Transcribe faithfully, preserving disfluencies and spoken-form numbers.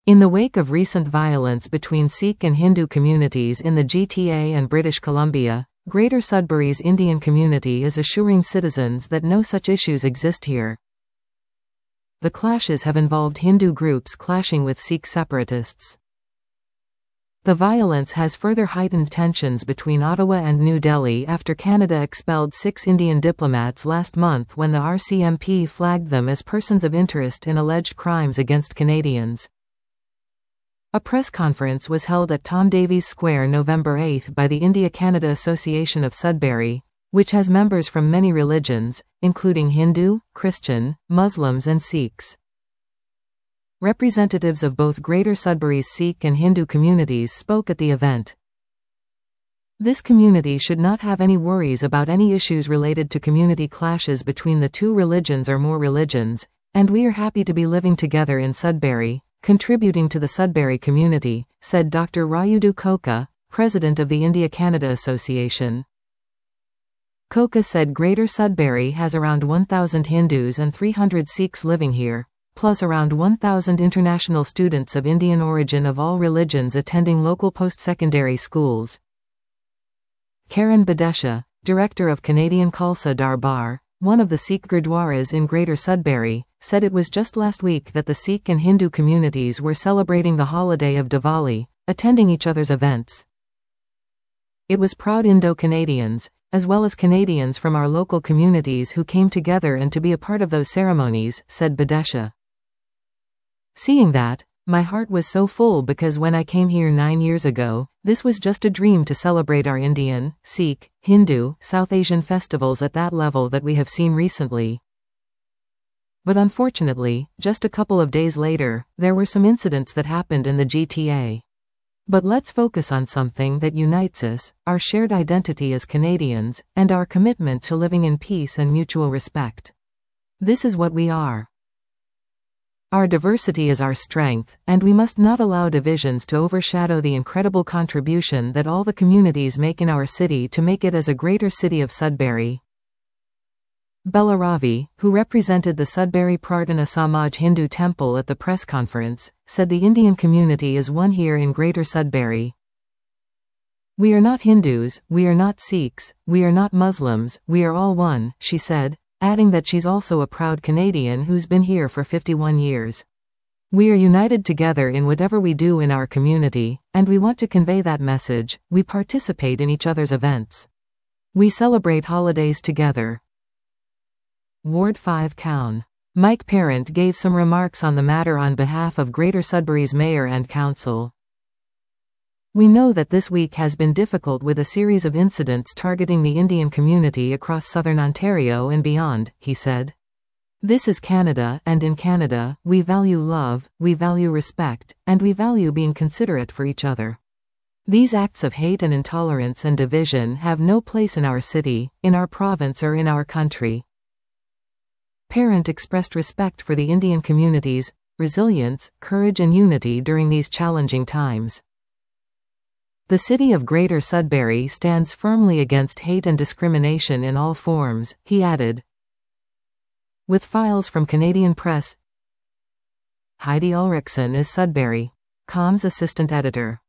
In the wake of recent violence between Sikh and Hindu communities in the G T A and British Columbia, Greater Sudbury's Indian community is assuring citizens that no such issues exist here. The clashes have involved Hindu groups clashing with Sikh separatists. The violence has further heightened tensions between Ottawa and New Delhi after Canada expelled six Indian diplomats last month when the R C M P flagged them as persons of interest in alleged crimes against Canadians. A press conference was held at Tom Davies Square November eighth by the India-Canada Association of Sudbury, which has members from many religions, including Hindu, Christian, Muslims and Sikhs. Representatives of both Greater Sudbury's Sikh and Hindu communities spoke at the event. This community should not have any worries about any issues related to community clashes between the two religions or more religions, and we are happy to be living together in Sudbury, contributing to the Sudbury community, said Doctor Rayudu Koka, president of the India-Canada Association. Koka said Greater Sudbury has around one thousand Hindus and three hundred Sikhs living here, plus around one thousand international students of Indian origin of all religions attending local post-secondary schools. Karan Badesha, director of Canadian Khalsa Darbar, one of the Sikh Gurdwaras in Greater Sudbury, said it was just last week that the Sikh and Hindu communities were celebrating the holiday of Diwali, attending each other's events. It was proud Indo-Canadians, as well as Canadians from our local communities who came together and to be a part of those ceremonies, said Badesha. Seeing that, my heart was so full because when I came here nine years ago, this was just a dream to celebrate our Indian, Sikh, Hindu, South Asian festivals at that level that we have seen recently. But unfortunately, just a couple of days later, there were some incidents that happened in the G T A. But let's focus on something that unites us, our shared identity as Canadians, and our commitment to living in peace and mutual respect. This is what we are. Our diversity is our strength, and we must not allow divisions to overshadow the incredible contribution that all the communities make in our city to make it as a greater city of Sudbury. Bella Ravi, who represented the Sudbury Prarthana Samaj Hindu temple at the press conference, said the Indian community is one here in Greater Sudbury. We are not Hindus, we are not Sikhs, we are not Muslims, we are all one, she said, adding that she's also a proud Canadian who's been here for fifty-one years. We are united together in whatever we do in our community, and we want to convey that message. We participate in each other's events. We celebrate holidays together. Ward five Coun. Mike Parent gave some remarks on the matter on behalf of Greater Sudbury's mayor and council. We know that this week has been difficult with a series of incidents targeting the Indian community across southern Ontario and beyond, he said. This is Canada, and in Canada, we value love, we value respect, and we value being considerate for each other. These acts of hate and intolerance and division have no place in our city, in our province or in our country. Parent expressed respect for the Indian community's resilience, courage and unity during these challenging times. The city of Greater Sudbury stands firmly against hate and discrimination in all forms, he added. With files from Canadian Press, Heidi Ulrichsen is Sudbury dot com's assistant editor.